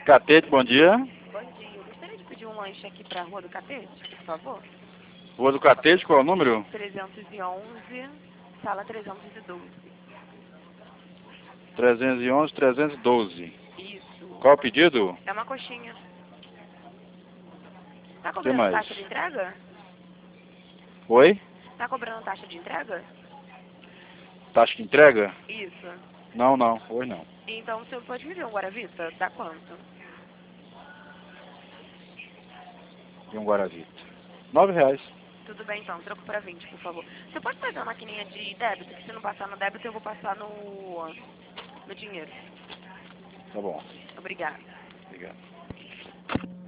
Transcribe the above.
Catete, bom dia. Bom dia. Eu gostaria de pedir um lanche aqui para a Rua do Catete, por favor. Rua do Catete, qual é o número? 311, sala 312. 311, 312. Isso. Qual o pedido? É uma coxinha. Tá O que cobrando mais? taxa de entrega? Oi? Tá cobrando taxa de entrega? Taxa de entrega? Isso. Não, não. Hoje não. Então, o senhor pode me ver um Guaravita? Dá quanto? E um Guaravita. R$ 9. Tudo bem, então. Troco para 20, por favor. Você pode fazer uma maquininha de débito? Que se não passar no débito, eu vou passar no dinheiro. Tá bom. Obrigada. Obrigado.